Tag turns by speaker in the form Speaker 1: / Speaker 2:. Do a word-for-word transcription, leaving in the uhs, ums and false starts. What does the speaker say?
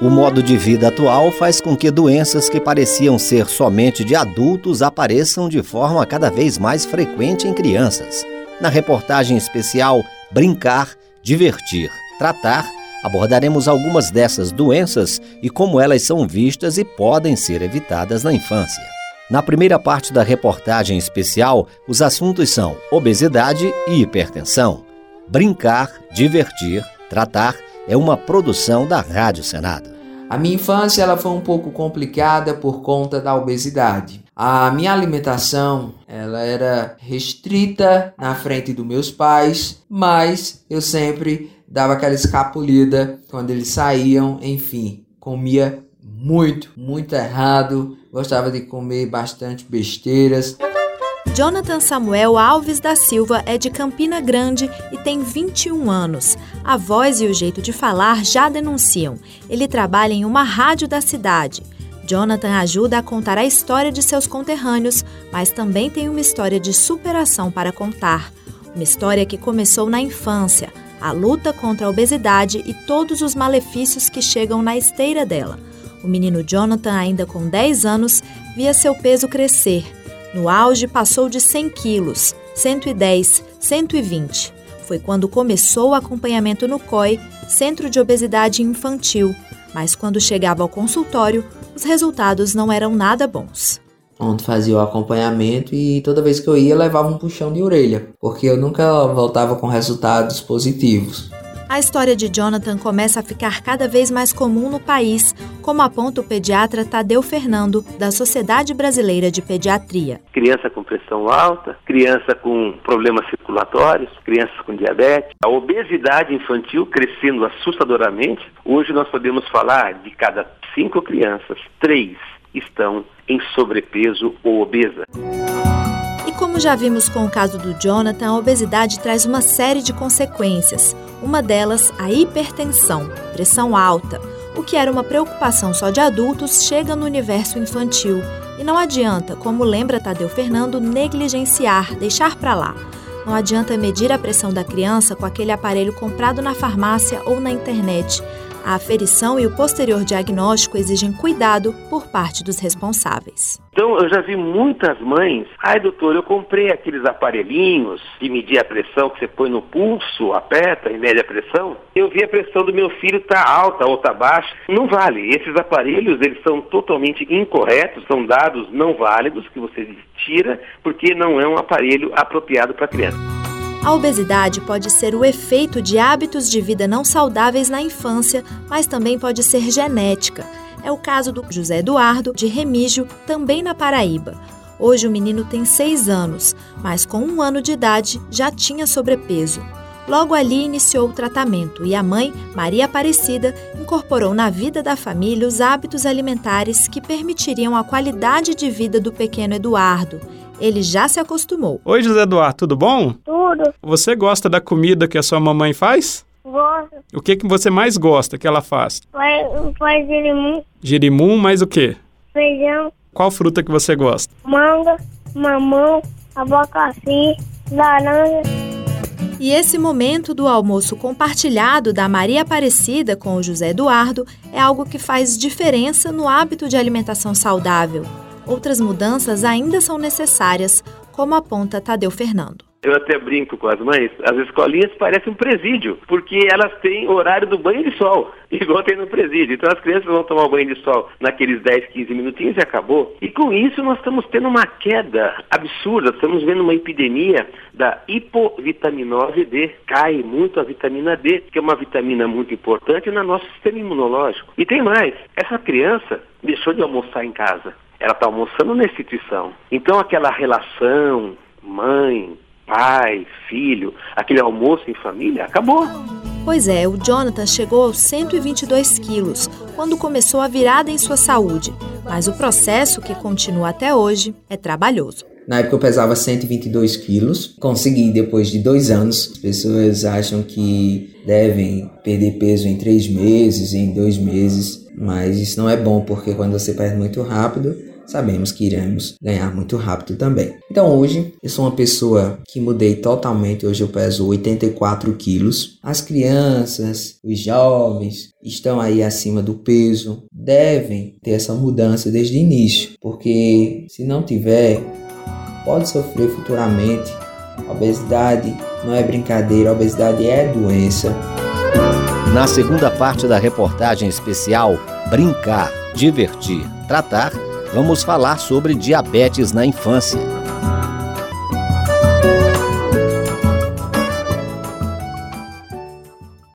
Speaker 1: O modo de vida atual faz com que doenças que pareciam ser somente de adultos apareçam de forma cada vez mais frequente em crianças. Na reportagem especial Brincar, Divertir, Tratar, abordaremos algumas dessas doenças e como elas são vistas e podem ser evitadas na infância. Na primeira parte da reportagem especial, os assuntos são obesidade e hipertensão. Brincar, Divertir, Tratar é uma produção da Rádio Senado.
Speaker 2: A minha infância ela foi um pouco complicada por conta da obesidade. A minha alimentação ela era restrita na frente dos meus pais, mas eu sempre dava aquela escapulida quando eles saíam, enfim, comia muito, muito errado, gostava de comer bastante besteiras.
Speaker 3: Jonathan Samuel Alves da Silva é de Campina Grande e tem vinte e um anos. A voz e o jeito de falar já denunciam. Ele trabalha em uma rádio da cidade. Jonathan ajuda a contar a história de seus conterrâneos, mas também tem uma história de superação para contar. Uma história que começou na infância, a luta contra a obesidade e todos os malefícios que chegam na esteira dela. O menino Jonathan, ainda com dez anos, via seu peso crescer. No auge, passou de cem quilos, cento e dez, cento e vinte. Foi quando começou o acompanhamento no C O I, Centro de Obesidade Infantil. Mas quando chegava ao consultório, os resultados não eram nada bons.
Speaker 2: Onde fazia o acompanhamento e toda vez que eu ia, levava um puxão de orelha, porque eu nunca voltava com resultados positivos.
Speaker 3: A história de Jonathan começa a ficar cada vez mais comum no país, como aponta o pediatra Tadeu Fernando, da Sociedade Brasileira de Pediatria.
Speaker 4: Criança com pressão alta, criança com problemas circulatórios, crianças com diabetes. A obesidade infantil crescendo assustadoramente. Hoje nós podemos falar de cada cinco crianças, três estão em sobrepeso ou obesa.
Speaker 3: E como já vimos com o caso do Jonathan, a obesidade traz uma série de consequências. Uma delas, a hipertensão, pressão alta. O que era uma preocupação só de adultos chega no universo infantil. E não adianta, como lembra Tadeu Fernando, negligenciar, deixar para lá. Não adianta medir a pressão da criança com aquele aparelho comprado na farmácia ou na internet. A aferição e o posterior diagnóstico exigem cuidado por parte dos responsáveis.
Speaker 4: Então, eu já vi muitas mães, ai doutor, eu comprei aqueles aparelhinhos de medir a pressão que você põe no pulso, aperta e mede a pressão. Eu vi a pressão do meu filho tá alta ou tá baixa. Não vale. Esses aparelhos, eles são totalmente incorretos, são dados não válidos que você tira, porque não é um aparelho apropriado para criança.
Speaker 3: A obesidade pode ser o efeito de hábitos de vida não saudáveis na infância, mas também pode ser genética. É o caso do José Eduardo, de Remígio, também na Paraíba. Hoje o menino tem seis anos, mas com um ano de idade já tinha sobrepeso. Logo ali iniciou o tratamento e a mãe, Maria Aparecida, incorporou na vida da família os hábitos alimentares que permitiriam a qualidade de vida do pequeno Eduardo. Ele já se acostumou.
Speaker 5: Oi, José Eduardo, tudo bom?
Speaker 6: Tudo.
Speaker 5: Você gosta da comida que a sua mamãe faz?
Speaker 6: Gosto.
Speaker 5: O que, que você mais gosta que ela faz?
Speaker 6: Faz, faz girimum.
Speaker 5: Girimum, mais o quê?
Speaker 6: Feijão.
Speaker 5: Qual fruta que você gosta?
Speaker 6: Manga, mamão, abacaxi, laranja.
Speaker 3: E esse momento do almoço compartilhado da Maria Aparecida com o José Eduardo é algo que faz diferença no hábito de alimentação saudável. Outras mudanças ainda são necessárias, como aponta Tadeu Fernando.
Speaker 4: Eu até brinco com as mães, as escolinhas parecem um presídio, porque elas têm horário do banho de sol, igual tem no presídio. Então as crianças vão tomar o banho de sol naqueles dez, quinze minutinhos e acabou. E com isso nós estamos tendo uma queda absurda, estamos vendo uma epidemia da hipovitaminose D. Cai muito a vitamina D, que é uma vitamina muito importante no nosso sistema imunológico. E tem mais, essa criança deixou de almoçar em casa, ela está almoçando na instituição. Então aquela relação mãe, pai, filho, aquele almoço em família, acabou.
Speaker 3: Pois é, o Jonathan chegou aos cento e vinte e dois quilos, quando começou a virada em sua saúde. Mas o processo, que continua até hoje, é trabalhoso.
Speaker 2: Na época eu pesava cento e vinte e dois quilos, consegui depois de dois anos. As pessoas acham que devem perder peso em três meses, em dois meses, mas isso não é bom, porque quando você perde muito rápido, sabemos que iremos ganhar muito rápido também. Então hoje eu sou uma pessoa que mudei totalmente, hoje eu peso oitenta e quatro quilos. As crianças, os jovens estão aí acima do peso, devem ter essa mudança desde o início, porque se não tiver, pode sofrer futuramente. A obesidade não é brincadeira, a obesidade é doença.
Speaker 1: Na segunda parte da reportagem especial Brincar, Divertir, Tratar, vamos falar sobre diabetes na infância.